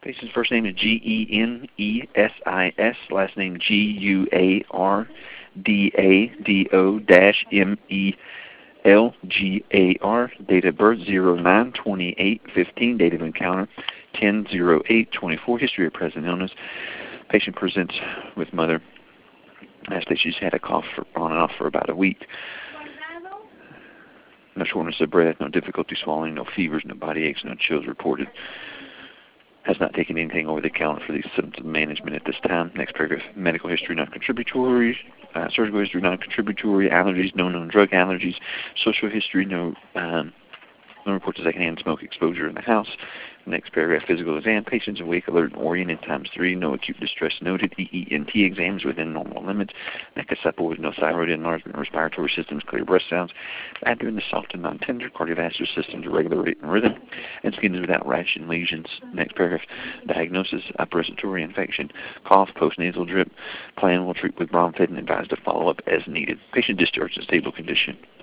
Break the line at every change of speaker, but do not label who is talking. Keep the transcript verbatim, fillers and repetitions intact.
Patient's first name is G E N E S I S, last name G U A R D A D O M E L G A R, date of birth zero nine twenty-eight fifteen, date of encounter ten oh eight twenty-four, history of present illness. Patient presents with mother. Actually, she's had a cough for, on and off for about a week. No shortness of breath, no difficulty swallowing, no fevers, no body aches, no chills reported. Has not taken anything over the counter for these symptom management at this time. Next paragraph, medical history non-contributory, uh, surgical history non-contributory, allergies, no known drug allergies, social history, no um, no reports of secondhand smoke exposure in the house. Next paragraph, physical exam, patients awake, alert, and oriented, times three, no acute distress noted, E E N T exams within normal limits, neck is supple with no thyroid enlargement, respiratory systems, clear breast sounds, abdomen is soft and non-tender, cardiovascular systems, regular rate and rhythm, and skin is without rash and lesions. Next paragraph, diagnosis, upper respiratory infection, cough, postnasal drip, plan will treat with bromfentin, advised to follow up as needed. Patient discharged in stable condition.